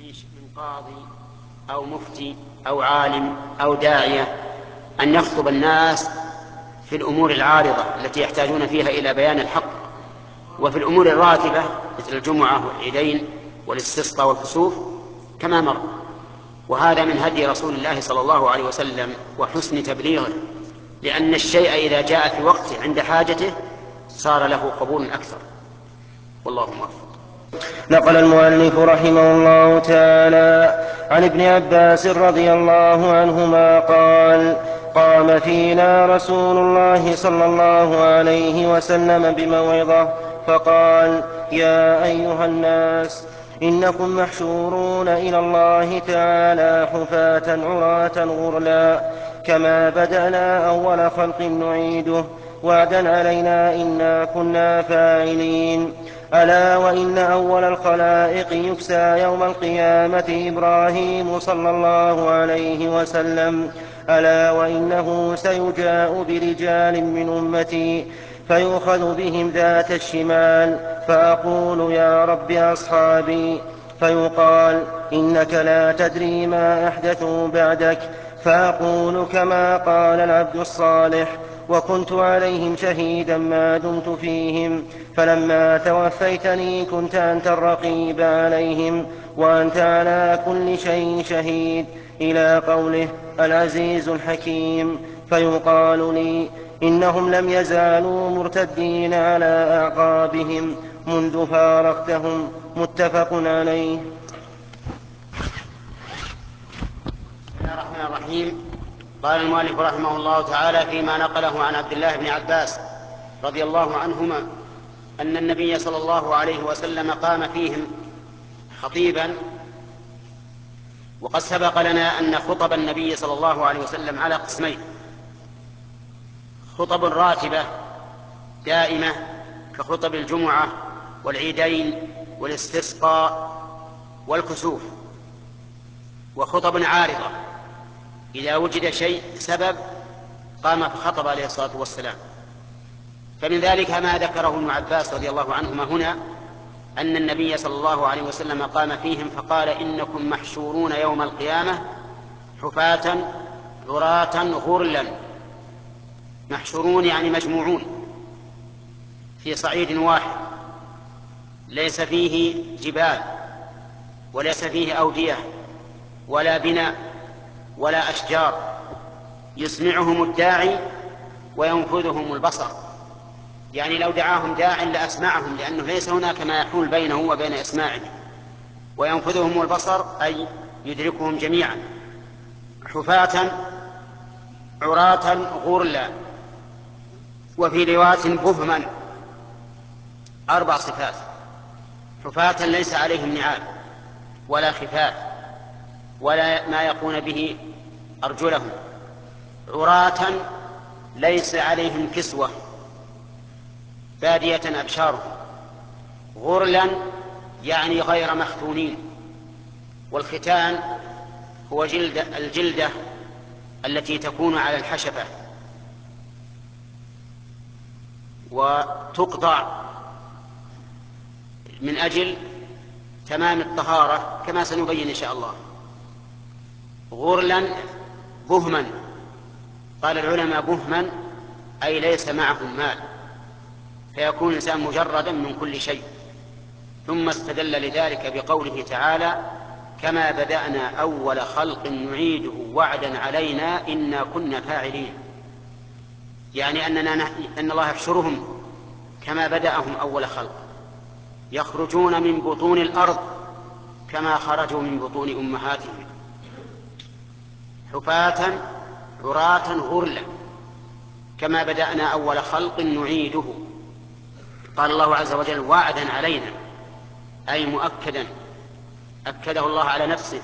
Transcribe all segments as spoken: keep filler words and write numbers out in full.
من قاضي أو مفتي أو عالم أو داعية أن يخطب الناس في الأمور العارضة التي يحتاجون فيها إلى بيان الحق، وفي الأمور الراتبة مثل الجمعة والعيدين والاستسقاء والكسوف كما مر. وهذا من هدي رسول الله صلى الله عليه وسلم وحسن تبليغه، لأن الشيء إذا جاء في وقته عند حاجته صار له قبول أكثر. والله موفق. نقل المؤلف رحمه الله تعالى عن ابن عباس رضي الله عنهما قال: قام فينا رسول الله صلى الله عليه وسلم بموعظة فقال: يا أيها الناس، إنكم محشورون إلى الله تعالى حفاة عراة غرلا، كما بدأنا أول خلق نعيده، وعدا علينا إنا كنا فاعلين. ألا وإن أول الخلائق يكسى يوم القيامة إبراهيم صلى الله عليه وسلم. ألا وإنه سيجاء برجال من أمتي فيؤخذ بهم ذات الشمال، فأقول يا رب أصحابي، فيقال إنك لا تدري ما أحدثوا بعدك، فأقول كما قال العبد الصالح: وكنت عليهم شهيدا ما دمت فيهم، فلما توفيتني كنت أنت الرقيب عليهم، وأنت على كل شيء شهيد، إلى قوله العزيز الحكيم. فيقال لي: إنهم لم يزالوا مرتدين على أعقابهم منذ فارقتهم. متفق عليه. بسم الله الرحمن الرحيم. قال المؤلف رحمه الله تعالى فيما نقله عن عبد الله بن عباس رضي الله عنهما أن النبي صلى الله عليه وسلم قام فيهم خطيبا. وقد سبق لنا أن خطب النبي صلى الله عليه وسلم على قسمين: خطب راتبة دائمة كخطب الجمعة والعيدين والاستسقاء والكسوف، وخطب عارضة إذا وجد شيء سبب قام فخطب عليه الصلاة والسلام. فمن ذلك ما ذكره ابن عباس رضي الله عنهما هنا أن النبي صلى الله عليه وسلم قام فيهم فقال: إنكم محشورون يوم القيامة حفاة عراة غرلا. محشورون يعني مجموعون في صعيد واحد ليس فيه جبال وليس فيه أودية ولا بناء ولا أشجار، يسمعهم الداعي وينفذهم البصر. يعني لو دعاهم داع لأسمعهم، لأنه ليس هناك ما يحول بينه وبين إسماعه. وينفذهم البصر أي يدركهم جميعا. حفاة عراة غرلا. وفي رواية بهما. أربع صفات: حفاة ليس عليهم نعال ولا خفاف ولا ما يقون به أرجلهم. عراة ليس عليهم كسوة بادية أبشارهم. غرلا يعني غير مختونين. والختان هو جلد الجلدة التي تكون على الحشفة وتقطع من أجل تمام الطهارة كما سنبين إن شاء الله. غرلا بهما. قال العلماء بهما أي ليس معهم مال، فيكون الإنسان مجردا من كل شيء. ثم استدل لذلك بقوله تعالى: كما بدأنا أول خلق نعيده وعدا علينا إنا كنا فاعلين. يعني أننا أن الله يحشرهم كما بدأهم أول خلق، يخرجون من بطون الأرض كما خرجوا من بطون أمهاتهم حفاة عراة غرلا، كما بدأنا أول خلق نعيده. قال الله عز وجل: وعدا علينا، أي مؤكدا، أكده الله على نفسه،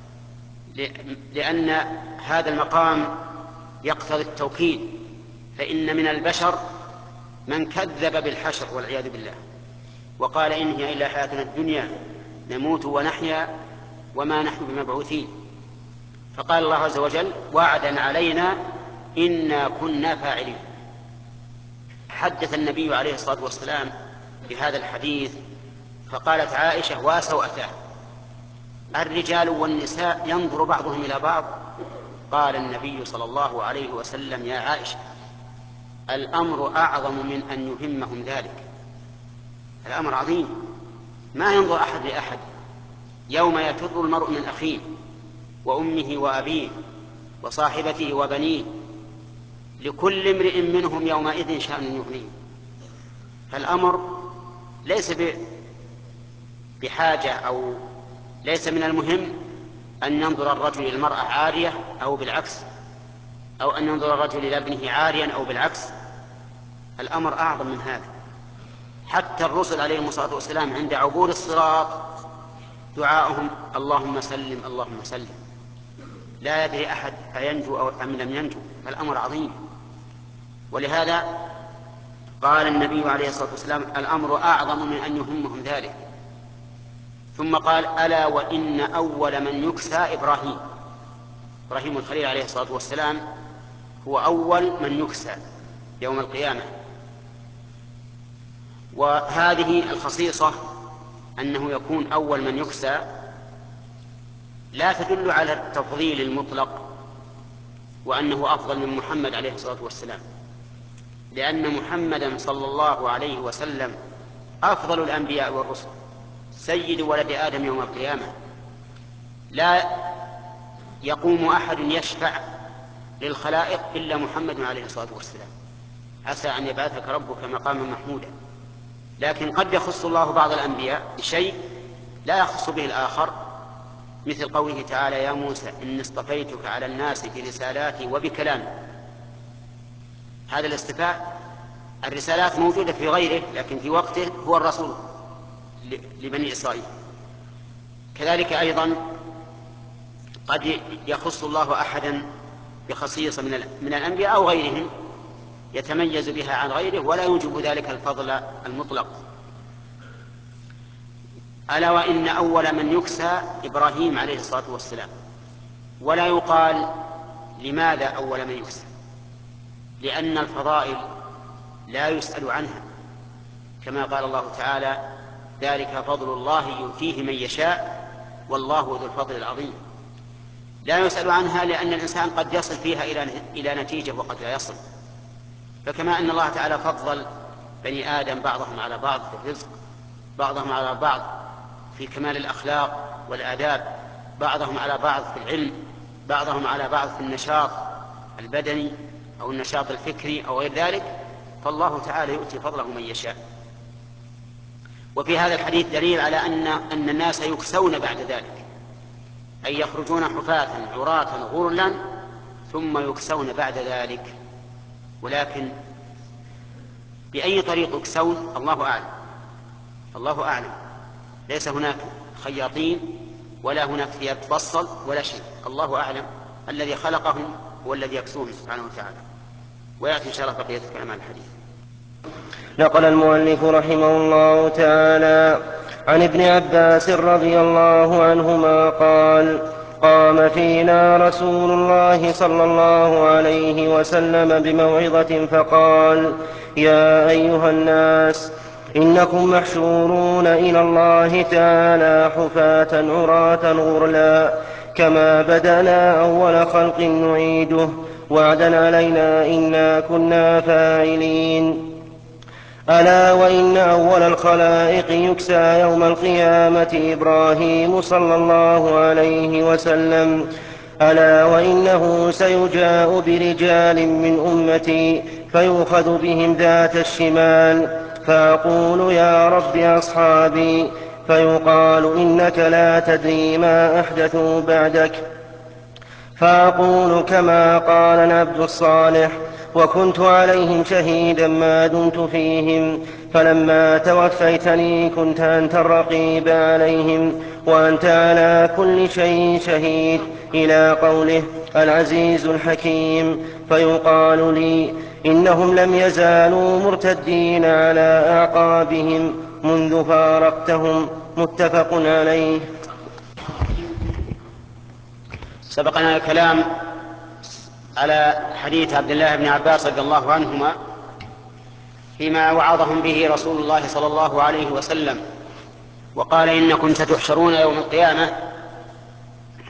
لأن هذا المقام يقتضي التوكيد. فإن من البشر من كذب بالحشر والعياذ بالله وقال: إن هي إلا حياتنا الدنيا نموت ونحيا وما نحن بمبعوثين. فقال الله عز وجل: وعدا علينا إنا كنا فاعلين. حدث النبي عليه الصلاة والسلام بهذا الحديث فقالت عائشة: واسوأتاه. الرجال والنساء ينظر بعضهم إلى بعض. قال النبي صلى الله عليه وسلم: يا عائشة، الأمر أعظم من أن يهمهم ذلك. الأمر عظيم، ما ينظر أحد لأحد. يوم يفر المرء من أخيه وأمه وأبيه وصاحبته وبنيه، لكل امرئ منهم يومئذ شأن يغنيه. فالأمر ليس بحاجة أو ليس من المهم أن ينظر الرجل إلى المرأة عارية أو بالعكس، أو أن ينظر الرجل إلى ابنه عاريا أو بالعكس. الأمر أعظم من هذا. حتى الرسل عليهم الصلاة والسلام عند عبور الصراط دعاؤهم: اللهم سلم اللهم سلم. لا يدري أحد أينجو أو أم لم ينجو. الأمر عظيم. ولهذا قال النبي عليه الصلاة والسلام: الأمر أعظم من أن يهمهم ذلك. ثم قال: ألا وإن أول من يكسى إبراهيم. إبراهيم الخليل عليه الصلاة والسلام هو أول من يكسى يوم القيامة. وهذه الخصيصة أنه يكون أول من يكسى لا تدل على التفضيل المطلق وأنه أفضل من محمد عليه الصلاة والسلام، لأن محمدا صلى الله عليه وسلم أفضل الأنبياء والرسل، سيد ولد آدم يوم القيامة. لا يقوم أحد يشفع للخلائق إلا محمد عليه الصلاة والسلام. عسى أن يبعثك ربك مقاما محمودا. لكن قد يخص الله بعض الأنبياء بشيء لا يخص به الآخر، مثل قوله تعالى: يا موسى إني اصطفيتك على الناس برسالاتي وبكلامي. هذا الاصطفاء، الرسالات موجودة في غيره، لكن في وقته هو الرسول لبني إسرائيل. كذلك أيضا قد يخص الله أحدا بخصيصة من الأنبياء أو غيرهم يتميز بها عن غيره، ولا يوجب ذلك الفضل المطلق. ألا وإن أول من يكسى إبراهيم عليه الصلاة والسلام. ولا يقال لماذا أول من يكسى، لأن الفضائل لا يسأل عنها، كما قال الله تعالى: ذلك فضل الله يؤتيه من يشاء والله ذو الفضل العظيم. لا يسأل عنها لأن الإنسان قد يصل فيها إلى نتيجة وقد لا يصل. فكما أن الله تعالى فضل بني آدم بعضهم على بعض في الرزق، بعضهم على بعض في كمال الأخلاق والآداب، بعضهم على بعض في العلم، بعضهم على بعض في النشاط البدني أو النشاط الفكري أو غير ذلك، فالله تعالى يؤتي فضله من يشاء. وفي هذا الحديث دليل على أن أن الناس يكسون بعد ذلك، أي يخرجون حفاة عراة غرلا ثم يكسون بعد ذلك. ولكن بأي طريق يكسون الله أعلم، الله أعلم. ليس هناك خياطين ولا هناك ثياب تفصل ولا شيء، الله أعلم. الذي خلقهم هو الذي يكسوهم سبحانه وتعالى. ويأتي إن شاء الله بقية كلام الحديث. نقل المؤلف رحمه الله تعالى عن ابن عباس رضي الله عنهما قال: قام فينا رسول الله صلى الله عليه وسلم بموعظة فقال: يا أيها الناس، إنكم محشورون إلى الله تعالى حفاة عراة غرلا، كما بدأنا أول خلق نعيده، وعدا علينا إنا كنا فاعلين. ألا وإن أول الخلائق يكسى يوم القيامة إبراهيم صلى الله عليه وسلم. ألا وإنه سيجاء برجال من أمتي فيؤخذ بهم ذات الشمال، فأقول: يا رب أصحابي، فيقال: إنك لا تدري ما أحدثوا بعدك، فأقول كما قال العبد الصالح: وكنت عليهم شهيدا ما دمت فيهم، فلما توفيتني كنت أنت الرقيب عليهم، وأنت على كل شيء شهيد، إلى قوله: العزيز الحكيم. فيقال لي: إنهم لم يزالوا مرتدين على أعقابهم منذ فارقتهم. متفق عليه. سبقنا الكلام على حديث عبد الله بن عباس رضي الله عنهما فيما وعظهم به رسول الله صلى الله عليه وسلم، وقال: إنكم ستحشرون يوم القيامة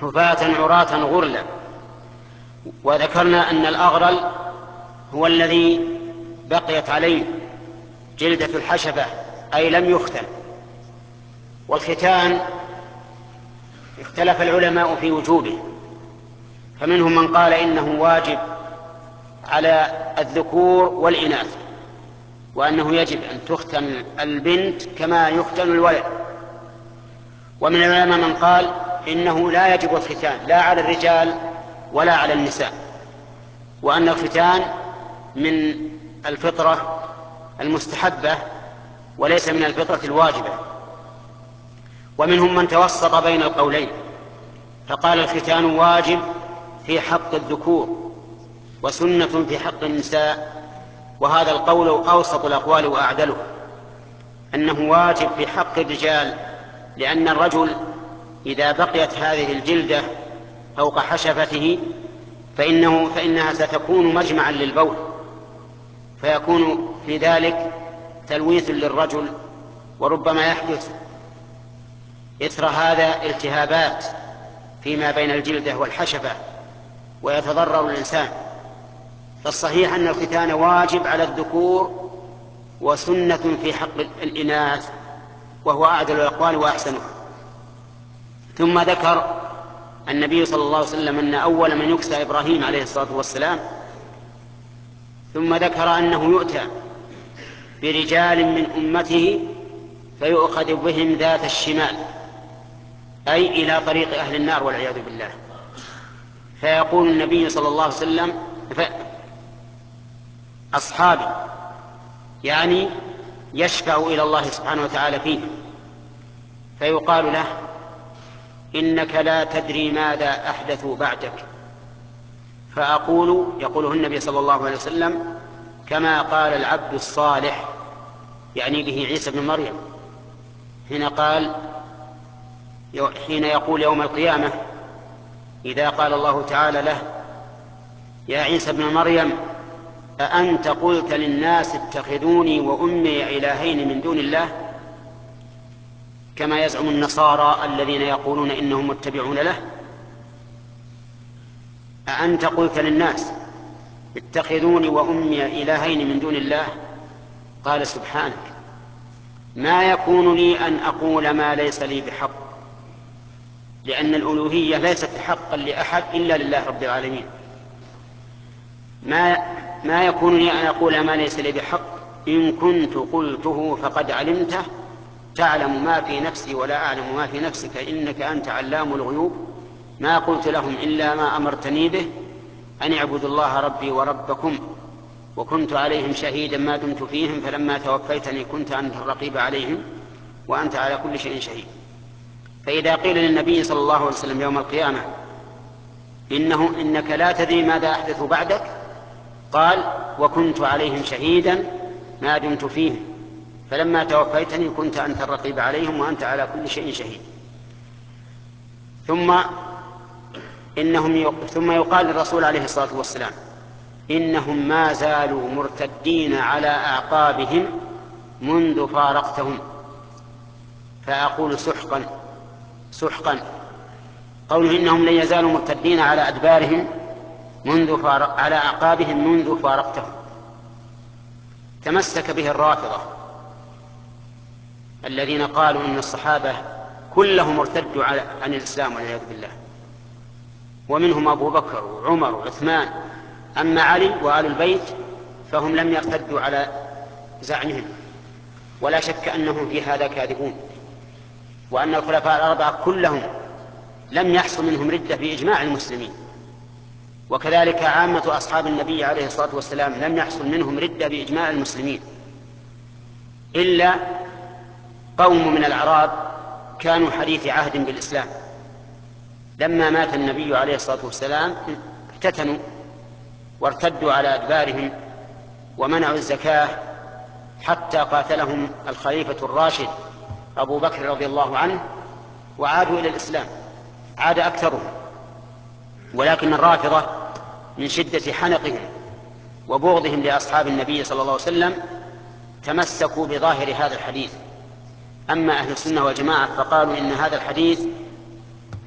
حفاة عراة غرلا. وذكرنا أن الأغرل هو الذي بقيت عليه جلدة الحشفة أي لم يختن. والختان اختلف العلماء في وجوبه، فمنهم من قال إنه واجب على الذكور والإناث، وأنه يجب أن تختن البنت كما يختن الولد. ومن العلماء من قال إنه لا يجب الختان لا على الرجال ولا على النساء، وأن الختان من الفطرة المستحبة وليس من الفطرة الواجبة. ومنهم من توسط بين القولين فقال الختان واجب في حق الذكور وسنة في حق النساء، وهذا القول أوسط الأقوال وأعدله، أنه واجب في حق الرجال، لأن الرجل إذا بقيت هذه الجلدة فوق حشفته فإنه فإنها ستكون مجمعا للبول، فيكون في ذلك تلويث للرجل، وربما يحدث إثر هذا التهابات فيما بين الجلدة والحشفة ويتضرر الإنسان. فالصحيح أن الختان واجب على الذكور وسنة في حق الإناث، وهو أعدل الأقوال وأحسنها. ثم ذكر النبي صلى الله عليه وسلم أن أول من يكسى إبراهيم عليه الصلاة والسلام، ثم ذكر أنه يؤتى برجال من أمته فيؤخذ بهم ذات الشمال، أي إلى طريق أهل النار والعياذ بالله. فيقول النبي صلى الله عليه وسلم أصحابي، يعني يشفع إلى الله سبحانه وتعالى فيه، فيقال له إنك لا تدري ماذا أحدثوا بعدك، فأقول يقوله النبي صلى الله عليه وسلم كما قال العبد الصالح، يعني به عيسى بن مريم، حين قال حين يقول يوم القيامة إذا قال الله تعالى له يا عيسى بن مريم أأنت قلت للناس اتخذوني وأمي إلهين من دون الله، كما يزعم النصارى الذين يقولون إنهم متبعون له. أأنت قلت للناس اتخذوني وأمي إلهين من دون الله؟ قال سبحانك ما يكون لي أن أقول ما ليس لي بحق، لأن الألوهية ليست حقا لأحد إلا لله رب العالمين. ما ما يكون لي أن أقول ما ليس لي بحق، إن كنت قلته فقد علمته تعلم ما في نفسي ولا أعلم ما في نفسك إنك أنت علام الغيوب. ما قلت لهم إلا ما أمرتني به أن اعبدوا الله ربي وربكم وكنت عليهم شهيدا ما دمت فيهم فلما توفيتني كنت أنت الرقيب عليهم وأنت على كل شيء شهيد. فإذا قيل للنبي صلى الله عليه وسلم يوم القيامة إنه إنك لا تدري ماذا أحدث بعدك، قال وكنت عليهم شهيدا ما دمت فيهم فلما توفيتني كنت أنت الرقيب عليهم وأنت على كل شيء شهيد. ثم إنهم ي... ثم يقال للرسول عليه الصلاة والسلام إنهم ما زالوا مرتدين على أعقابهم منذ فارقتهم، فأقول سحقا سحقا. قوله إنهم لن يزالوا مرتدين على أدبارهم منذ فارق على أعقابهم منذ فارقتهم، تمسك به الرافضة الذين قالوا إن الصحابة كلهم ارتدوا عن الإسلام والعياذ بالله، ومنهم أبو بكر وعمر وعثمان. أما علي وآل البيت فهم لم يرتدوا على زعمهم، ولا شك أنهم في هذا كاذبون، وأن الخلفاء الأربعة كلهم لم يحصل منهم ردة بإجماع المسلمين، وكذلك عامة أصحاب النبي عليه الصلاة والسلام لم يحصل منهم ردة بإجماع المسلمين، إلا قوم من الأعراب كانوا حديث عهد بالإسلام، لما مات النبي عليه الصلاة والسلام افتتنوا وارتدوا على أدبارهم ومنعوا الزكاة حتى قاتلهم الخليفة الراشد أبو بكر رضي الله عنه وعادوا إلى الإسلام، عاد أكثرهم. ولكن الرافضة من شدة حنقهم وبغضهم لأصحاب النبي صلى الله عليه وسلم تمسكوا بظاهر هذا الحديث. أما أهل السنة والجماعة فقالوا إن هذا الحديث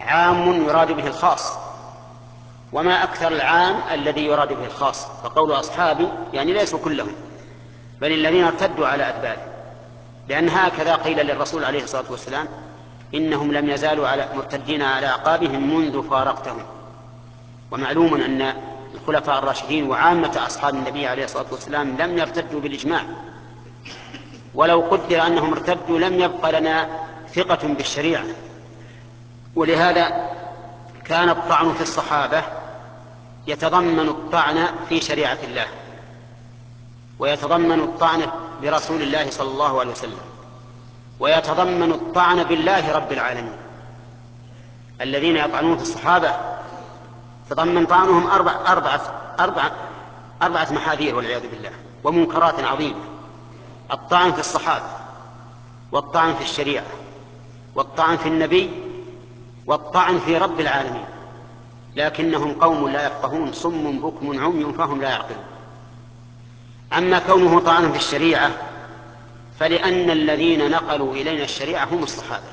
عام يراد به الخاص، وما أكثر العام الذي يراد به الخاص. فقول أصحابي يعني ليسوا كلهم، بل الذين ارتدوا على أدبارهم، لأن هكذا قيل للرسول عليه الصلاة والسلام: إنهم لم يزالوا على مرتدين على أعقابهم منذ فارقتهم. ومعلوم أن الخلفاء الراشدين وعامة أصحاب النبي عليه الصلاة والسلام لم يرتدوا بالإجماع، ولو قدر أنهم ارتدوا لم يبقى لنا ثقة بالشريعة. ولهذا كان الطعن في الصحابة يتضمن الطعن في شريعة الله، ويتضمن الطعن برسول الله صلى الله عليه وسلم، ويتضمن الطعن بالله رب العالمين. الذين يطعنون في الصحابة تضمن طعنهم أربع أربعة أربعة أربعة محاذير والعياذ بالله، ومنكرات عظيمة: الطعن في الصحابة، والطعن في الشريعة، والطعن في النبي، والطعن في رب العالمين. لكنهم قوم لا يفقهون، صم بكم عمي فهم لا يعقلون. أما كونه طعنا في الشريعة فلأن الذين نقلوا إلينا الشريعة هم الصحابة،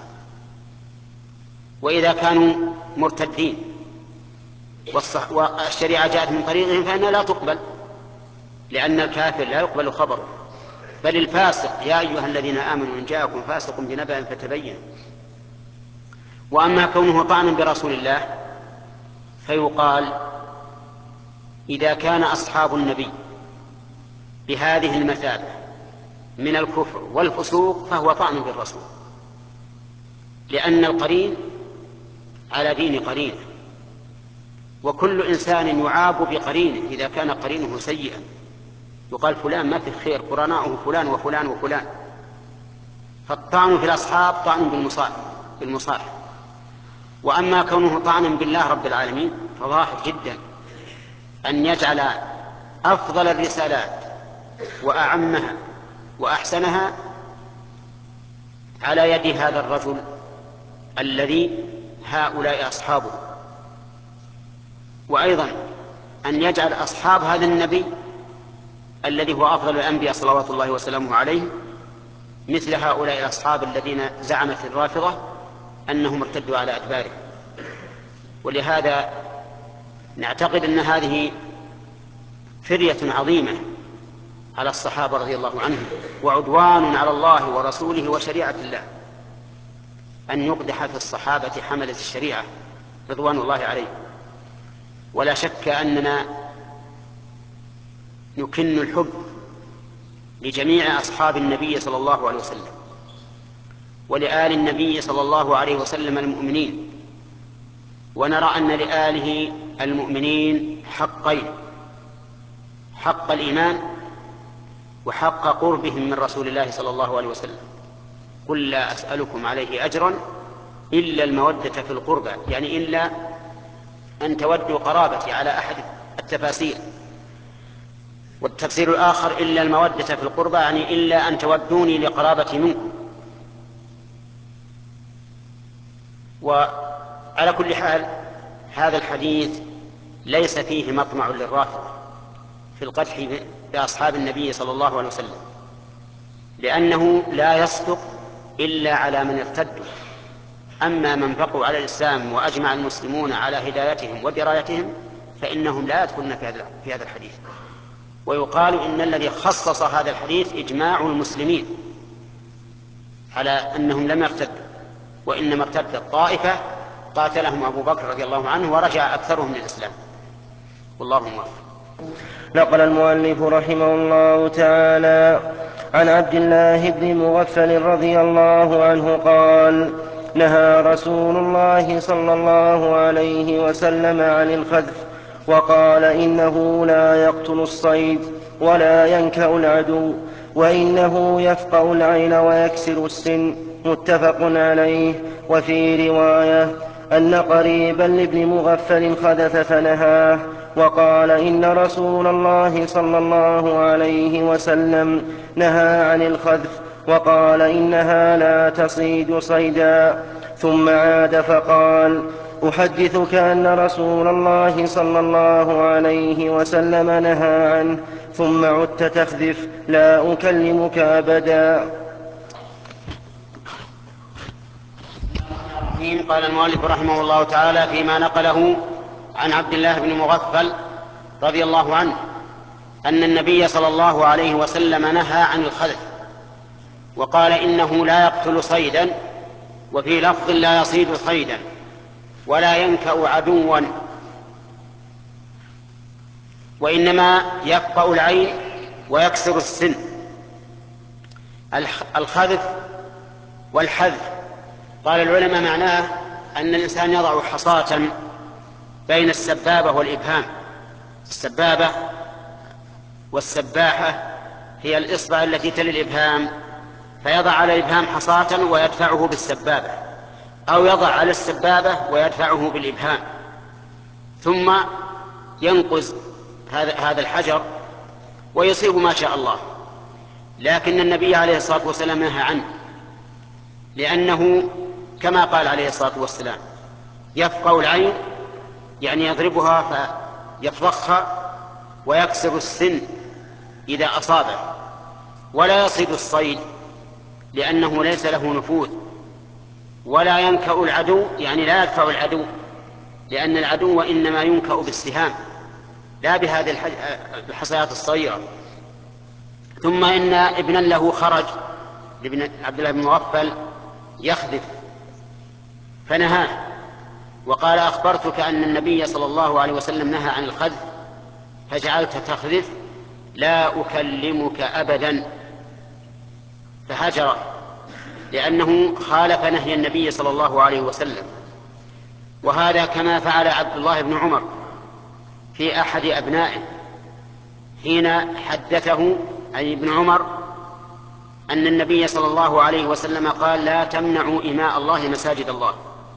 وإذا كانوا مرتدين والشريعة جاءت من طريقهم فإنها لا تقبل، لأن الكافر لا يقبل خبره. بل الفاسق: يا أيها الذين آمنوا إن جاءكم فاسق بنبأ فتبينوا. وأما كونه طعنا برسول الله فيقال: إذا كان أصحاب النبي بهذه المثابة من الكفر والفسوق فهو طعن بالرسول، لأن القرين على دين قرينه، وكل إنسان يعاب بقرينه إذا كان قرينه سيئا. يقال فلان ما في خير، قرناؤه فلان وفلان وفلان. فالطعن في الأصحاب طعن بالمصاحب. وأما كونه طعنا بالله رب العالمين فظاهر جدا أن يجعل أفضل الرسالات وأعمها وأحسنها على يد هذا الرجل الذي هؤلاء أصحابه، وأيضا أن يجعل أصحاب هذا النبي الذي هو أفضل الأنبياء صلوات الله وسلامه عليه مثل هؤلاء الأصحاب الذين زعمت الرافضة أنهم ارتدوا على أدبارهم. ولهذا نعتقد أن هذه فرية عظيمة على الصحابة رضي الله عنهم، وعدوان على الله ورسوله وشريعة الله، أن يقدح في الصحابة حملة الشريعة رضوان الله عليه. ولا شك أننا نكن الحب لجميع أصحاب النبي صلى الله عليه وسلم ولآل النبي صلى الله عليه وسلم المؤمنين، ونرى أن لآله المؤمنين حقين: حق الإيمان وحق قربهم من رسول الله صلى الله عليه وسلم. قل لا أسألكم عليه أجرا إلا المودة في القربى، يعني إلا أن تودوا قرابتي على أحد التفاسير. والتفسير الآخر: إلا المودة في القربى، يعني إلا أن تودوني لقرابتي منكم. وعلى كل حال هذا الحديث ليس فيه مطمع للرافضة في القدح بأصحاب النبي صلى الله عليه وسلم، لأنه لا يصدق إلا على من ارتدوا. أما من بقوا على الإسلام وأجمع المسلمون على هدايتهم ودرايتهم فإنهم لا يدخلون في هذا الحديث. ويقال إن الذي خصص هذا الحديث إجماع المسلمين على أنهم لم يرتدوا، وإنما ارتدت طائفة قاتلهم أبو بكر رضي الله عنه ورجع أكثرهم للإسلام. والله موفق. نقل المؤلف رحمه الله تعالى عن عبد الله بن مغفل رضي الله عنه قال: نهى رسول الله صلى الله عليه وسلم عن الخذف، وقال: إنه لا يقتل الصيد ولا ينكأ العدو، وإنه يفقأ العين ويكسر السن. متفق عليه. وفي رواية أن قريبا لابن مغفل خذف فنهاه، وقال: إن رسول الله صلى الله عليه وسلم نهى عن الخذف، وقال: إنها لا تصيد صيدا. ثم عاد فقال: أحدثك أن رسول الله صلى الله عليه وسلم نهى عنه، ثم عدت تخذف، لا أكلمك أبدا. الرحيم. قال المؤلف رحمه الله تعالى فيما نقله عن عبد الله بن مغفل رضي الله عنه أن النبي صلى الله عليه وسلم نهى عن الخذف، وقال إنه لا يقتل صيدا، وفي لفظ لا يصيد صيدا، ولا ينكأ عدوا، وإنما يفقأ العين ويكسر السن. الخذف والحذف قال العلماء معناه أن الإنسان يضع حصاة بين السبابة والإبهام. السبابة والسباحة هي الإصبع التي تلي الإبهام، فيضع على الإبهام حصاة ويدفعه بالسبابة، أو يضع على السبابة ويدفعه بالإبهام، ثم ينقز هذا هذا الحجر ويصيب ما شاء الله. لكن النبي عليه الصلاة والسلام نهى عنه، لأنه كما قال عليه الصلاة والسلام يفقأ العين، يعني يضربها فيفضخها، ويكسر السن إذا أصابه، ولا يصيد الصيد لأنه ليس له نفوذ، ولا ينكأ العدو، يعني لا يدفع العدو، لأن العدو إنما ينكأ بالسهام لا بهذه الحصيات الصغيرة. ثم إن ابنا له خرج لابن عبد الله بن مغفل يخذف فنهاه، وقال أخبرتك أن النبي صلى الله عليه وسلم نهى عن الخذف فجعلت تخذف، لا أكلمك أبدا، فهجره لأنه خالف نهي النبي صلى الله عليه وسلم. وهذا كما فعل عبد الله بن عمر في أحد أبنائه حين حدثه أي ابن عمر أن النبي صلى الله عليه وسلم قال لا تمنعوا إماء الله مساجد الله.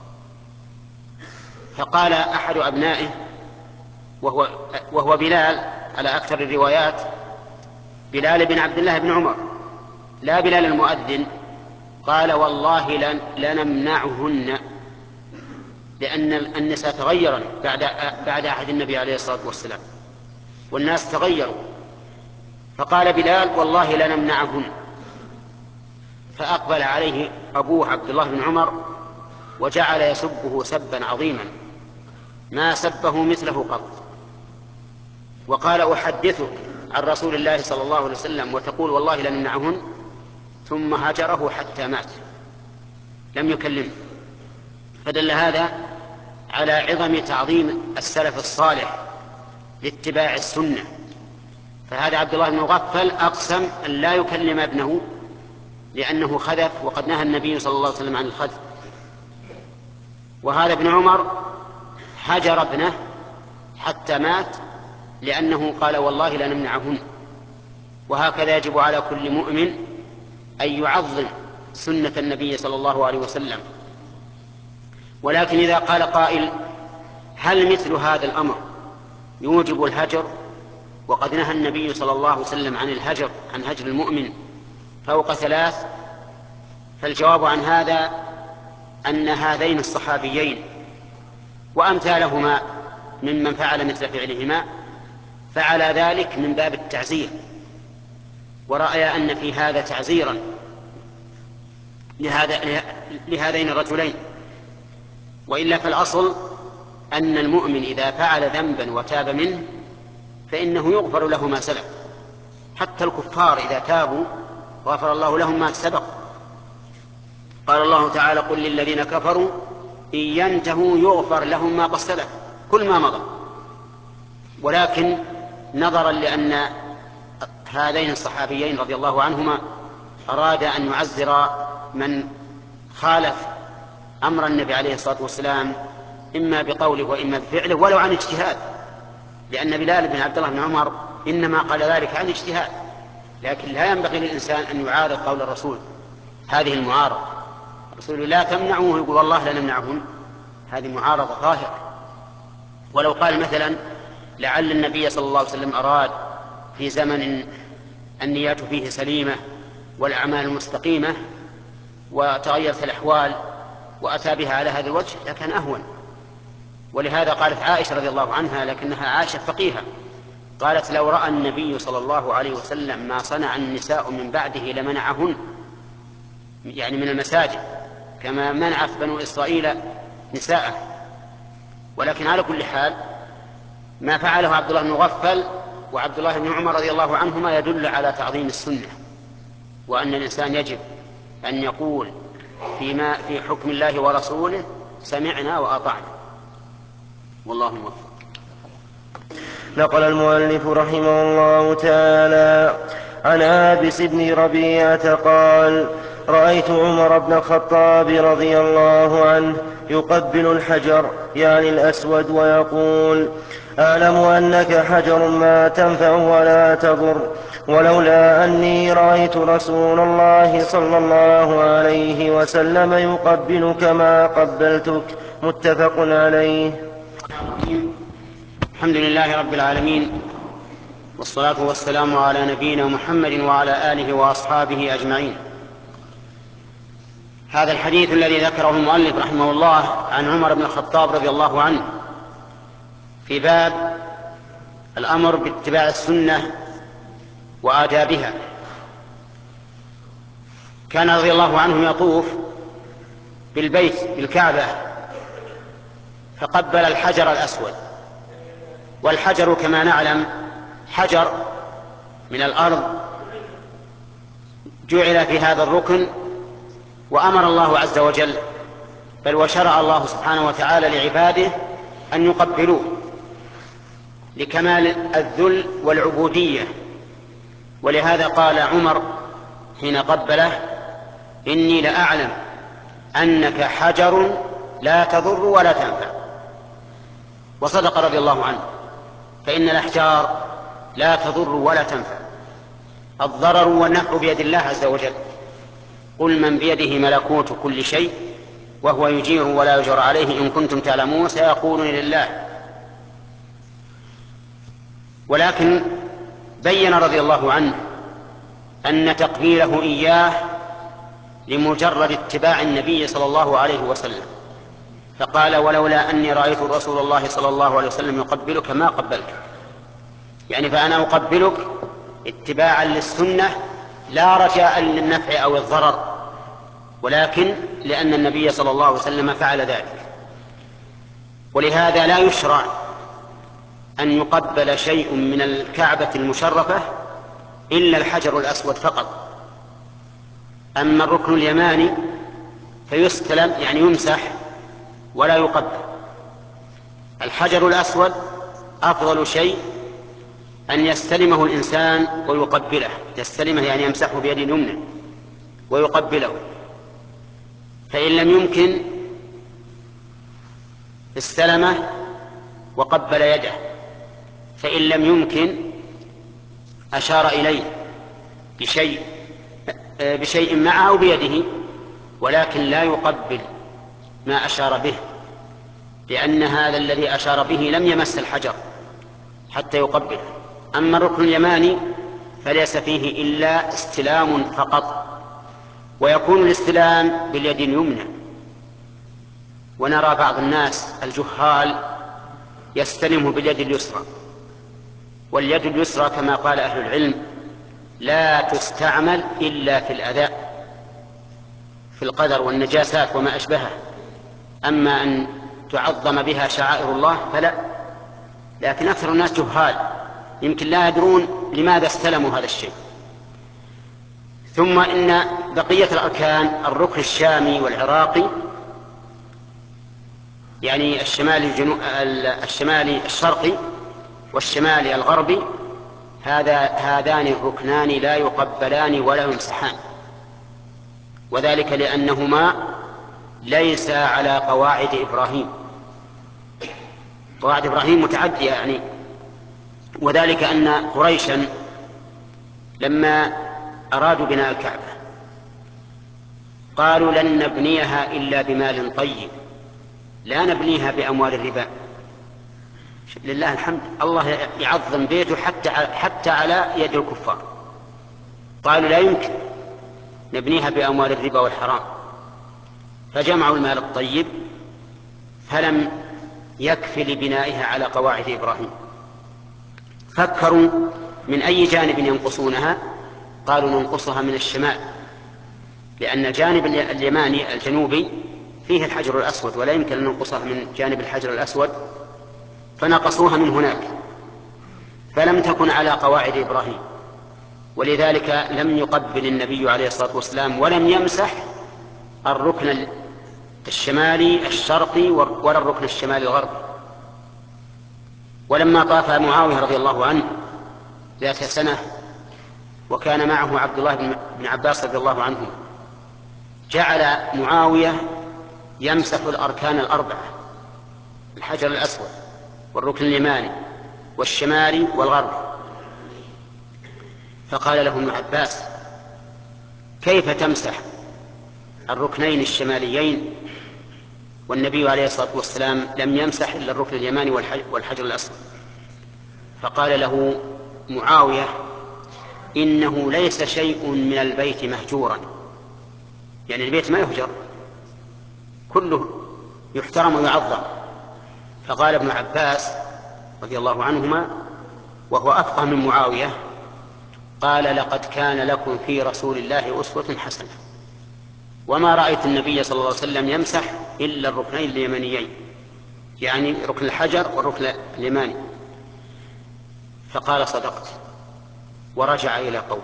فقال أحد أبنائه وهو, وهو بلال على أكثر الروايات، بلال بن عبد الله بن عمر لا بلال المؤذن، قال والله لنمنعهن، لأن النساء تغيرن بعد بعد عهد النبي عليه الصلاة والسلام، والناس تغيروا، فقال بلال والله لنمنعهن. فأقبل عليه أبوه عبد الله بن عمر وجعل يسبه سبا عظيما ما سبه مثله قط، وقال أحدثك عن رسول الله صلى الله عليه وسلم وتقول والله لنمنعهن، ثم هجره حتى مات لم يكلمه. فدل هذا على عظم تعظيم السلف الصالح لاتباع السنة. فهذا عبد الله بن مغفل أقسم أن لا يكلم ابنه لأنه خذف، وقد نهى النبي صلى الله عليه وسلم عن الخذف. وهذا ابن عمر هجر ابنه حتى مات لأنه قال والله لنمنعهن. وهكذا يجب على كل مؤمن أن يعظم سنة النبي صلى الله عليه وسلم. ولكن إذا قال قائل هل مثل هذا الأمر يوجب الهجر وقد نهى النبي صلى الله عليه وسلم عن الهجر عن هجر المؤمن فوق ثلاث؟ فالجواب عن هذا أن هذين الصحابيين وأمثالهما ممن فعل مثل فعلهما فعل ذلك من باب التعزير، ورأي أن في هذا تعزيرا لهذا لهذين الرجلين. وإلا فالأصل أن المؤمن إذا فعل ذنبا وتاب منه فإنه يغفر له ما سلف، حتى الكفار إذا تابوا غفر الله لهم ما سبق. قال الله تعالى قل للذين كفروا إن ينتهوا يغفر لهم ما قد سلف، كل ما مضى. ولكن نظرا لأن هذين الصحابيين رضي الله عنهما أراد أن يعزر من خالف أمر النبي عليه الصلاة والسلام إما بقوله وإما بفعله ولو عن اجتهاد، لأن بلال بن عبد الله بن عمر إنما قال ذلك عن اجتهاد، لكن لا ينبغي للإنسان أن يعارض قول الرسول هذه المعارضة. الرسول لا تمنعوه يقول والله لا نمنعهن، هذه معارضة ظاهرة. ولو قال مثلا لعل النبي صلى الله عليه وسلم أراد في زمن النيات فيه سليمة والأعمال مستقيمة وتغيرت الأحوال وأتى بها على هذا الوجه لكان أهون. ولهذا قالت عائشة رضي الله عنها، لكنها عائشة فقيهة، قالت لو رأى النبي صلى الله عليه وسلم ما صنع النساء من بعده لمنعهن، يعني من المساجد كما منعت بنو إسرائيل نساءه. ولكن على كل حال ما فعله عبد الله بن مغفل وعبد الله بن عمر رضي الله عنهما يدل على تعظيم السنة، وأن الإنسان يجب أن يقول فيما في حكم الله ورسوله سمعنا وأطعنا، والله موفق. نقل المؤلف رحمه الله تعالى عن عابس بن ربيعة قال: رأيت عمر بن الخطاب رضي الله عنه يقبل الحجر يعني الأسود ويقول: أعلم أنك حجر ما تنفع ولا تضر، ولولا أني رأيت رسول الله صلى الله عليه وسلم يقبلك ما قبلتك. متفق عليه. الحمد لله رب العالمين، والصلاة والسلام على نبينا محمد وعلى آله وأصحابه أجمعين. هذا الحديث الذي ذكره المؤلف رحمه الله عن عمر بن الخطاب رضي الله عنه في باب الأمر باتباع السنة وآدابها. كان رضي الله عنه يطوف بالبيت بالكعبة فقبل الحجر الأسود، والحجر كما نعلم حجر من الأرض جعل في هذا الركن، وأمر الله عز وجل بل وشرع الله سبحانه وتعالى لعباده أن يقبلوه لكمال الذل والعبودية. ولهذا قال عمر حين قبله: إني لأعلم أنك حجر لا تضر ولا تنفع. وصدق رضي الله عنه، فإن الأحجار لا تضر ولا تنفع، الضرر والنفع بيد الله عز وجل. قل من بيده ملكوت كل شيء وهو يجير ولا يجر عليه إن كنتم تعلمون سيقولون لله. ولكن بين رضي الله عنه أن تقبيله إياه لمجرد اتباع النبي صلى الله عليه وسلم، فقال: ولولا أني رأيت رسول الله صلى الله عليه وسلم يقبلك ما قبلك، يعني فأنا أقبلك اتباعا للسنة لا رجاء للنفع أو الضرر، ولكن لأن النبي صلى الله عليه وسلم فعل ذلك. ولهذا لا يشرع أن يقبل شيء من الكعبة المشرفة إلا الحجر الأسود فقط. أما الركن اليماني فيستلم يعني يمسح ولا يقبل. الحجر الأسود أفضل شيء أن يستلمه الإنسان ويقبله، يستلمه يعني يمسحه بيد اليمنى ويقبله، فإن لم يمكن استلمه وقبل يده، فإن لم يمكن أشار إليه بشيء بشيء معه أو بيده، ولكن لا يقبل ما أشار به، لأن هذا الذي أشار به لم يمس الحجر حتى يقبله. أما الركن اليماني فليس فيه إلا استلام فقط، ويكون الاستلام باليد اليمنى. ونرى بعض الناس الجهال يستلمه باليد اليسرى، واليد اليسرى كما قال أهل العلم لا تستعمل إلا في الأذى في القدر والنجاسات وما أشبهه، أما أن تعظم بها شعائر الله فلا. لكن أكثر الناس جهال يمكن لا يدرون لماذا استلموا هذا الشيء. ثم إن بقية الأركان الركن الشامي والعراقي يعني الشمالي الجنو... الشمالي الشرقي والشمالي الغربي، هذا هذان الركنان لا يقبلان ولا يمسحان، وذلك لأنهما ليس على قواعد إبراهيم. قواعد إبراهيم متعدية يعني، وذلك أن قريشا لما أرادوا بناء الكعبة قالوا لن نبنيها إلا بمال طيب، لا نبنيها بأموال الربا. لله الحمد، الله يعظم بيته حتى حتى على يد الكفار. قالوا لا يمكن نبنيها بأموال الربا والحرام، فجمعوا المال الطيب فلم يكفي لبنائها على قواعد إبراهيم. فكروا من أي جانب ينقصونها، قالوا ننقصها من الشمال، لأن الجانب اليماني الجنوبي فيه الحجر الأسود ولا يمكن أن ننقصها من جانب الحجر الأسود، فنقصوها من هناك، فلم تكن على قواعد إبراهيم، ولذلك لم يقبل النبي عليه الصلاة والسلام ولم يمسح الركن الشمالي الشرقي ولا الركن الشمالي الغربي. ولما طاف معاوية رضي الله عنه ذات سنة وكان معه عبد الله بن عباس رضي الله عنه، جعل معاوية يمسح الأركان الأربعة، الحجر الأسود والركن اليماني والشمالي والغربي، فقال له ابن عباس: كيف تمسح الركنين الشماليين والنبي عليه الصلاة والسلام لم يمسح إلا الركن اليماني والحجر الأسود؟ فقال له معاوية: إنه ليس شيء من البيت مهجورا، يعني البيت ما يهجر، كله يحترم ويعظم. فقال ابن عباس رضي الله عنهما وهو أفقه من معاوية: قال: لقد كان لكم في رسول الله أسوة حسنة، وما رأيت النبي صلى الله عليه وسلم يمسح إلا الركنين اليمانيين، يعني ركن الحجر والركن اليماني. فقال: صدقت، ورجع إلى قوله.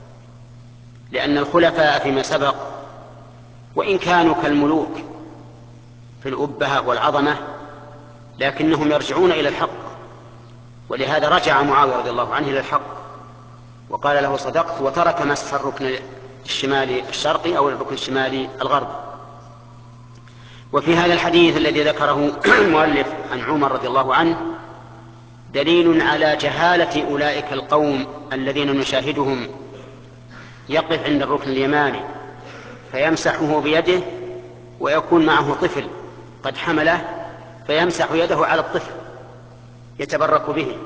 لأن الخلفاء فيما سبق وإن كانوا كالملوك في الأبهة والعظمة لكنهم يرجعون إلى الحق، ولهذا رجع معاوية رضي الله عنه إلى الحق وقال له: صدقت، وترك مسح الركن الشمالي الشرقي أو الركن الشمالي الغربي. وفي هذا الحديث الذي ذكره المؤلف عن عمر رضي الله عنه دليل على جهالة أولئك القوم الذين نشاهدهم يقف عند الركن اليماني فيمسحه بيده ويكون معه طفل قد حمله فيمسح يده على الطفل يتبرك به.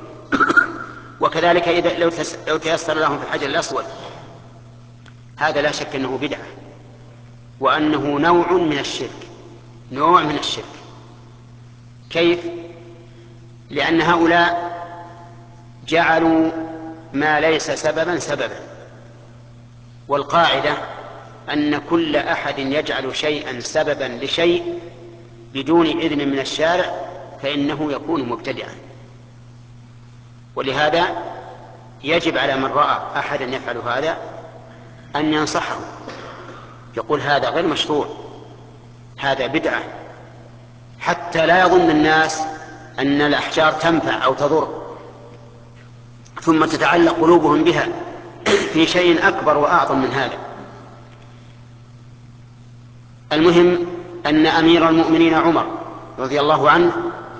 وكذلك إذا لو تيسر لهم في الحجر الأسود، هذا لا شك أنه بدعة وأنه نوع من الشرك، نوع من الشرك. كيف؟ لأن هؤلاء جعلوا ما ليس سببا سببا، والقاعدة أن كل أحد يجعل شيئا سببا لشيء بدون إذن من الشارع فإنه يكون مبتدعا. ولهذا يجب على من رأى أحدا يفعل هذا أن ينصحه، يقول: هذا غير مشروع، هذا بدعة، حتى لا يظن الناس أن الأحجار تنفع أو تضر ثم تتعلق قلوبهم بها في شيء أكبر وأعظم من هذا. المهم أن أمير المؤمنين عمر رضي الله عنه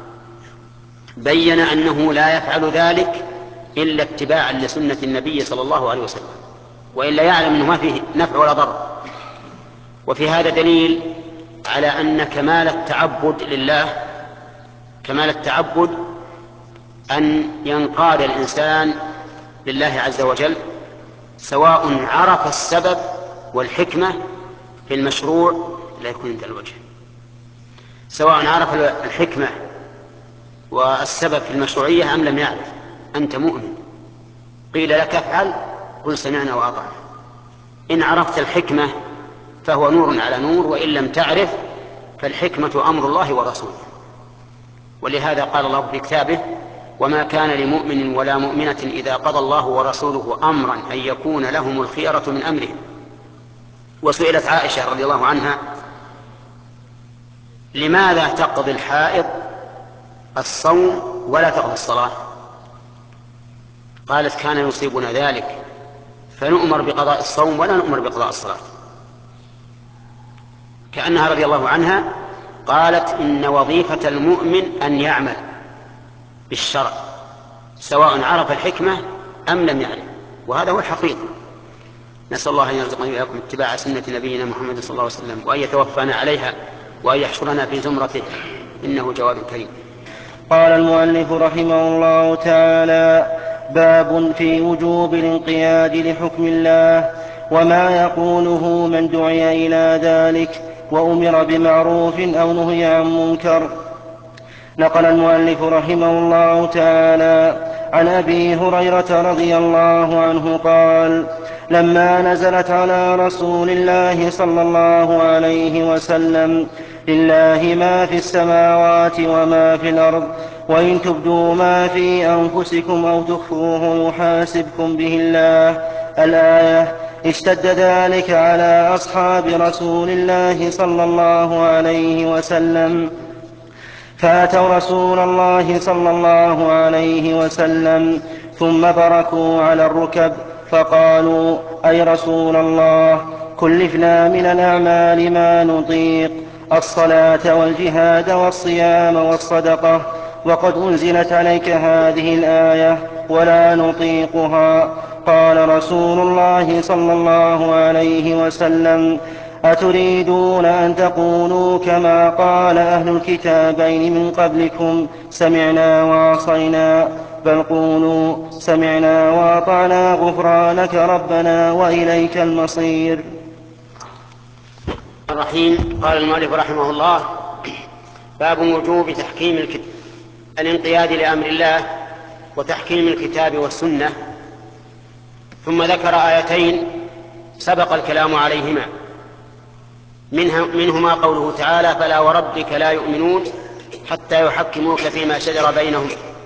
بين أنه لا يفعل ذلك إلا اتباعا لسنة النبي صلى الله عليه وسلم، وإلا يعلم أنه ما فيه نفع ولا ضر. وفي هذا دليل على أن كمال التعبد لله، كمال التعبد أن ينقاد الإنسان لله عز وجل، سواء عرف السبب والحكمة في المشروع، لا يكون عند الوجه، سواء عرف الحكمة والسبب في المشروعية أم لم يعرف. أنت مؤمن، قيل لك افعل، قل سمعنا وأطعنا. إن عرفت الحكمة فهو نور على نور، وإن لم تعرف فالحكمة أمر الله ورسوله. ولهذا قال الله في كتابه: وما كان لمؤمن ولا مؤمنة إذا قضى الله ورسوله أمرا أن يكون لهم الخيرة من أمرهم. وسئلت عائشة رضي الله عنها: لماذا تقضي الحائض الصوم ولا تقضي الصلاة؟ قالت: كان يصيبنا ذلك فنؤمر بقضاء الصوم ولا نؤمر بقضاء الصلاة. كأنها رضي الله عنها قالت: إن وظيفة المؤمن أن يعمل بالشرع سواء عرف الحكمة أم لم يعرف، وهذا هو الحقيقة. نسأل الله أن يرزقنا وإياكم اتباع سنة نبينا محمد صلى الله عليه وسلم، وأن يتوفانا عليها، وأن يحشرنا في زمرته، إنه جواد كريم. قال المؤلف رحمه الله تعالى: باب في وجوب الانقياد لحكم الله وما يقوله من دعي إلى ذلك وأمر بمعروف أو نهي عن منكر. نقل المؤلف رحمه الله تعالى عن أبي هريرة رضي الله عنه قال: لما نزلت على رسول الله صلى الله عليه وسلم: لله ما في السماوات وما في الأرض، وإن تبدوا ما في أنفسكم أو تخفوه يحاسبكم به الله. الآية. اشتد ذلك على أصحاب رسول الله صلى الله عليه وسلم، فأتوا رسول الله صلى الله عليه وسلم ثم بركوا على الركب فقالوا: أي رسول الله، كلفنا من الأعمال ما نطيق، الصلاة والجهاد والصيام والصدقة، وقد أنزلت عليك هذه الآية ولا نطيقها. قال رسول الله صلى الله عليه وسلم: أتريدون أن تقولوا كما قال أهل الكتابين من قبلكم: سمعنا وعصينا؟ بل قولوا: سمعنا وأطعنا غفرانك ربنا وإليك المصير. الرحيم. قال المؤلف رحمه الله: باب وجوب تحكيم الكتاب، الانقياد لأمر الله وتحكيم الكتاب والسنة. ثم ذكر آيتين سبق الكلام عليهما، منها منهما قوله تعالى: فلا وربك لا يؤمنون حتى يحكموك فيما شجر بينهم.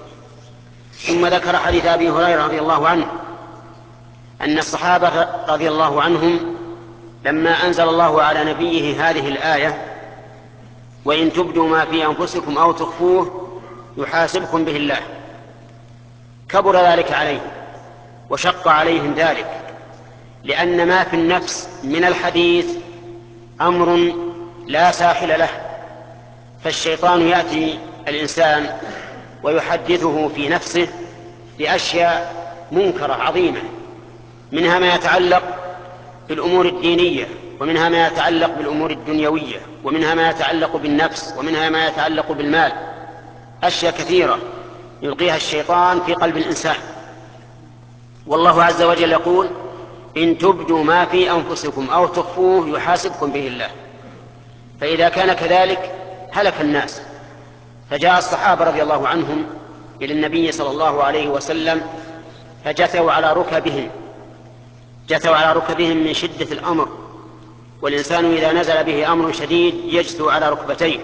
ثم ذكر حديث أبي هريرة رضي الله عنه أن الصحابة رضي الله عنهم لما أنزل الله على نبيه هذه الآية: وإن تبدوا ما في أنفسكم أو تخفوه يحاسبكم به الله، كبر ذلك عليهم وشق عليهم ذلك، لأن ما في النفس من الحديث أمر لا ساحل له، فالشيطان يأتي الإنسان ويحدثه في نفسه بأشياء منكرة عظيمة، منها ما يتعلق بالأمور الدينية، ومنها ما يتعلق بالأمور الدنيوية، ومنها ما يتعلق بالنفس، ومنها ما يتعلق بالمال، أشياء كثيرة يلقيها الشيطان في قلب الإنسان. والله عز وجل يقول: إن تبدوا ما في أنفسكم أو تخفوه يحاسبكم به الله. فإذا كان كذلك هلك الناس. فجاء الصحابة رضي الله عنهم إلى النبي صلى الله عليه وسلم فجثوا على ركبهم جثوا على ركبهم من شدة الأمر، والإنسان إذا نزل به أمر شديد يجثو على ركبتيه،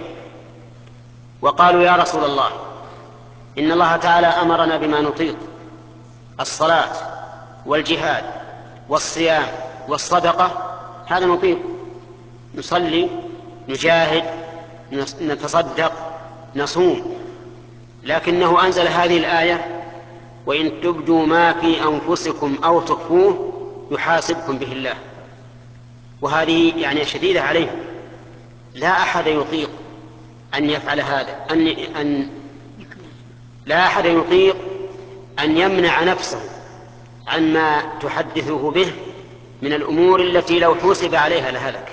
وقالوا: يا رسول الله، إن الله تعالى أمرنا بما نطيق: الصلاة والجهاد والصيام والصدقة، هذا نطيق، نصلي، نجاهد، نتصدق، نصوم. لكنه أنزل هذه الآية: وإن تبدوا ما في أنفسكم أو تخفوه يحاسبكم به الله. وهذه يعني شديدة عليهم، لا أحد يطيق أن يفعل هذا، أن, أن لا أحد يطيق أن يمنع نفسه عما تحدثه به من الأمور التي لو حوسب عليها لهلك.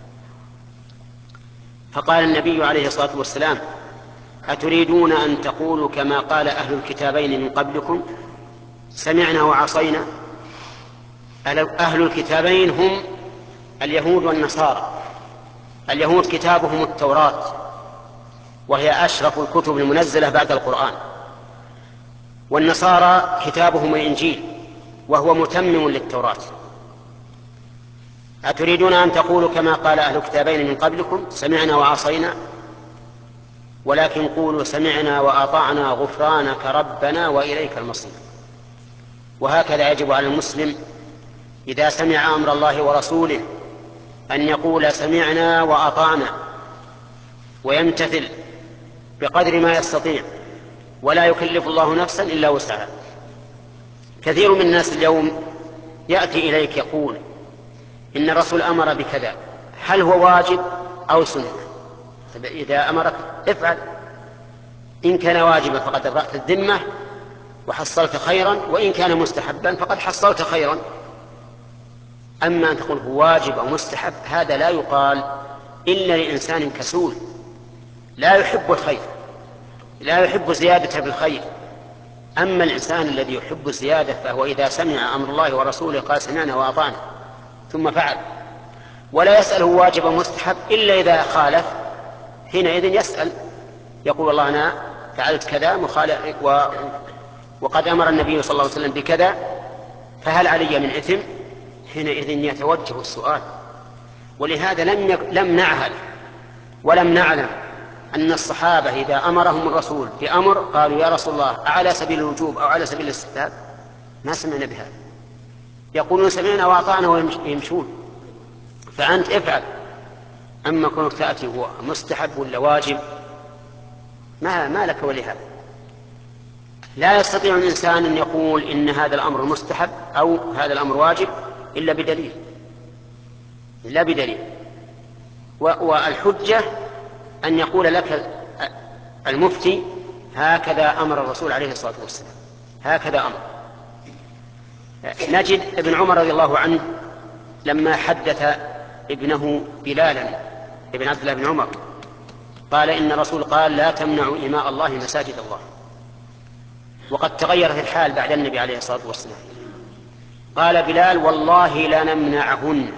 فقال النبي عليه الصلاة والسلام: أتريدون أن تقولوا كما قال أهل الكتابين من قبلكم: سمعنا وعصينا؟ أهل الكتابين هم اليهود والنصارى. اليهود كتابهم التوراة، وهي أشرف الكتب المنزلة بعد القرآن، والنصارى كتابهم الإنجيل، وهو متمم للتوراة. أتريدون أن تقولوا كما قال أهل الكتابين من قبلكم: سمعنا وعصينا؟ ولكن قولوا: سمعنا وأطعنا غفرانك ربنا وإليك المصير. وهكذا يجب على المسلم إذا سمع أمر الله ورسوله أن يقول: سمعنا وأطعنا، ويمتثل بقدر ما يستطيع، ولا يكلف الله نفسا إلا وسعها. كثير من الناس اليوم يأتي إليك يقول: إن الرسول أمر بكذا، هل هو واجب أو سنة؟ إذا أمرك افعل، إن كان واجبا فقد أبرأت الذمة وحصلت خيرا، وإن كان مستحبا فقد حصلت خيرا. أما أن تقول هو واجب أو مستحب، هذا لا يقال إلا لإنسان كسول لا يحب الخير، لا يحب زيادة بالخير. أما الإنسان الذي يحب الزيادة فهو إذا سمع أمر الله ورسوله قال: سمعنا وأطعنا، ثم فعل، ولا يسأل هو واجب أو مستحب إلا إذا خالف، حينئذ يسأل يقول: الله أنا فعلت كذا مخالف، و... وقد أمر النبي صلى الله عليه وسلم بكذا، فهل علي من إثم حينئذ يتوجه السؤال. ولهذا لم يك... لم نعهد ولم نعلم أن الصحابة إذا أمرهم الرسول بأمر قالوا يا رسول الله على سبيل الوجوب أو على سبيل الاستحباب، ما سمعنا بهذا. يقولون سمعنا وأطعنا ويمشون. فأنت افعل. أما كنت تأتي هو مستحب ولا واجب ما, ما لك ولهذا. لا يستطيع الإنسان أن يقول إن هذا الأمر مستحب أو هذا الأمر واجب إلا بدليل، إلا بدليل. والحجة أن يقول لك المفتي هكذا أمر الرسول عليه الصلاة والسلام، هكذا أمر. نجد ابن عمر رضي الله عنه لما حدث ابنه بلالا ابن عبد الله بن عمر قال إن الرسول قال لا تمنعوا إماء الله مساجد الله، وقد تغيرت الحال بعد النبي عليه الصلاة والسلام. قال بلال والله لا نمنعهن،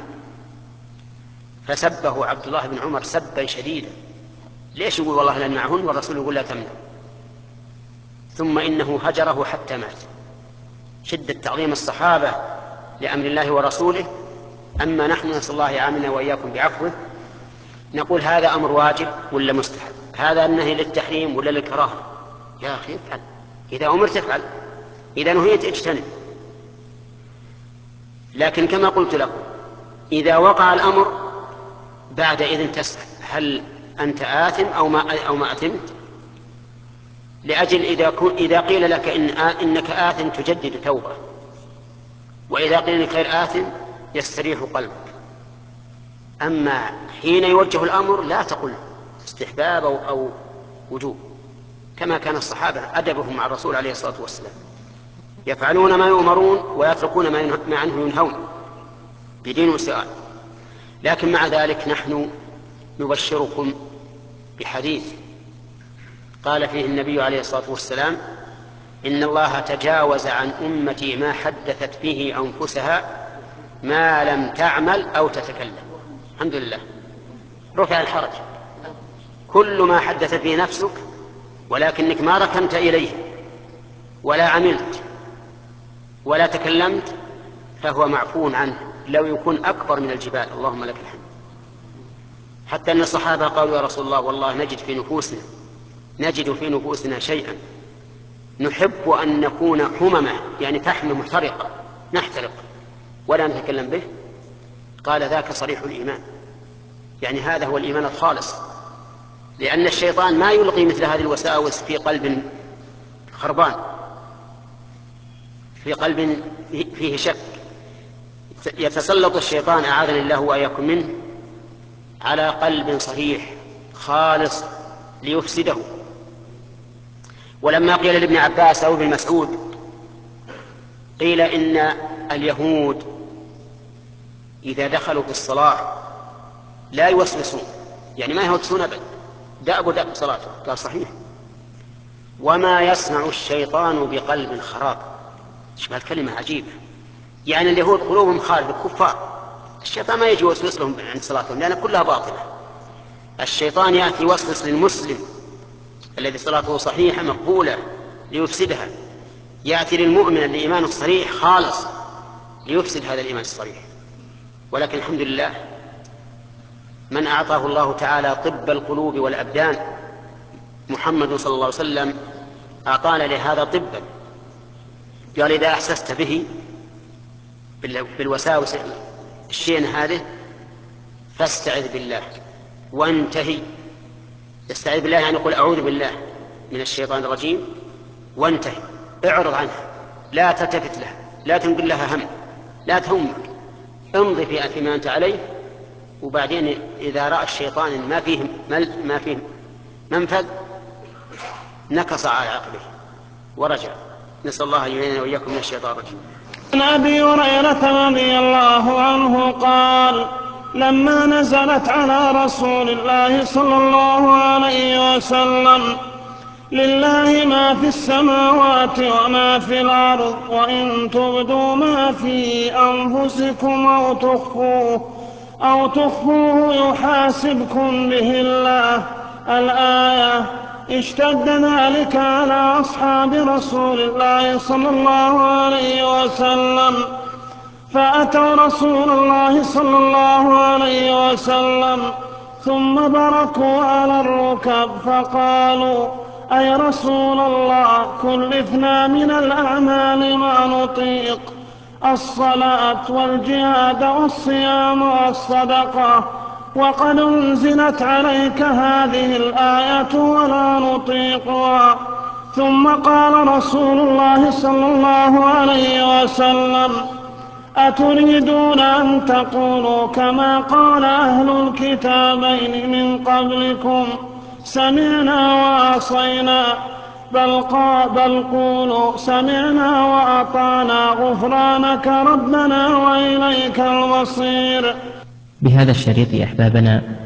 فسبه عبد الله بن عمر سبا شديدا. ليش يقول والله لا نمنعهن والرسول يقول لا تمنع؟ ثم إنه هجره حتى مات. شدة تعظيم الصحابة لأمر الله ورسوله. أما نحن نسأل الله يعاملنا وإياكم بعفوه نقول هذا أمر واجب ولا مستحب، هذا النهي للتحريم ولا للكراهة. يا أخي افعل، إذا أمرت افعل، إذا نهيت اجتنب. لكن كما قلت لكم إذا وقع الأمر بعد إذن تسأل هل أنت آثم أو ما, أو ما أثمت، لأجل إذا, إذا قيل لك إن إنك آثم تجدد توبة، وإذا قيل لك غير آثم يستريح قلبك. أما حين يوجه الأمر لا تقل استحباب أو, أو وجوب، كما كان الصحابة أدبهم مع الرسول عليه الصلاة والسلام، يفعلون ما يؤمرون ويتركون ما عنه ينهون بدين سؤال. لكن مع ذلك نحن نبشركم بحديث قال فيه النبي عليه الصلاة والسلام إن الله تجاوز عن أمتي ما حدثت به أنفسها ما لم تعمل أو تتكلم. الحمد لله رفع الحرج. كل ما حدثت به نفسك ولكنك ما ركنت إليه ولا عملت ولا تكلمت فهو معفو عنه لو يكون أكبر من الجبال. اللهم لك الحمد. حتى أن الصحابة قالوا يا رسول الله والله نجد في نفوسنا نجد في نفوسنا شيئا نحب أن نكون حممة، يعني فحم محترقة نحترق ولا نتكلم به. قال ذاك صريح الإيمان، يعني هذا هو الإيمان الخالص، لأن الشيطان ما يلقي مثل هذه الوساوس في قلب خربان، في قلب فيه شك. يتسلط الشيطان أعاذنا الله وإياكم منه على قلب صحيح خالص ليفسده. ولما قيل لابن عباس أو ابن مسعود قيل إن اليهود إذا دخلوا في الصلاة لا يوسوسون، يعني ما يهوسون أبدا، دأبوا دأب صلاته. قال صحيح. وما يصنع الشيطان بقلب خراب. شبه الكلمة عجيبة، يعني اليهود قلوبهم خاربة كفار، الشيطان ما يجي يوسوس لهم عند صلاتهم لأن كلها باطلة. الشيطان يأتي يوسوس للمسلم الذي صلاته صحيحة مقبولة ليفسدها، يأتي للمؤمن اللي إيمانه الصريح خالص ليفسد هذا الإيمان الصريح. ولكن الحمد لله من أعطاه الله تعالى طب القلوب والأبدان محمد صلى الله عليه وسلم أعطانا لهذا طبا. قال إذا أحسست به بالوساوس الشيء هذه فاستعذ بالله وانتهي. استعذ بالله يعني يقول أعوذ بالله من الشيطان الرجيم وانتهي، اعرض عنها، لا تلتفت لها، لا تنقل لها هم، لا تهمك، امضي فيما أنت عليه. وبعدين إذا رأى الشيطان ما فيه ما فيه منفذ نكص على عقبه ورجع. نسأل الله أن يعيننا وإياكم من الشيطان الرجيم. عن أبي هريرة رضي الله عنه قال لما نزلت على رسول الله صلى الله عليه وسلم لله ما في السماوات وما في الأرض وإن تبدوا ما في أنفسكم أو تخفوه أو تخفوه يحاسبكم به الله الآية، اشتد ذلك على أصحاب رسول الله صلى الله عليه وسلم فأتوا رسول الله صلى الله عليه وسلم ثم بركوا على الركب فقالوا: أي رسول الله، كلفنا من الأعمال ما نطيق، الصلاة والجهاد والصيام والصدقة، وقد أنزلت عليك هذه الآية ولا نطيقها. ثم قال رسول الله صلى الله عليه وسلم: أتريدون أن تقولوا كما قال أهل الكتابين من قبلكم: سمعنا وعصينا، بل, بل قولوا سمعنا وأطعنا غفرانك ربنا وإليك المصير. بهذا الشريط أحبابنا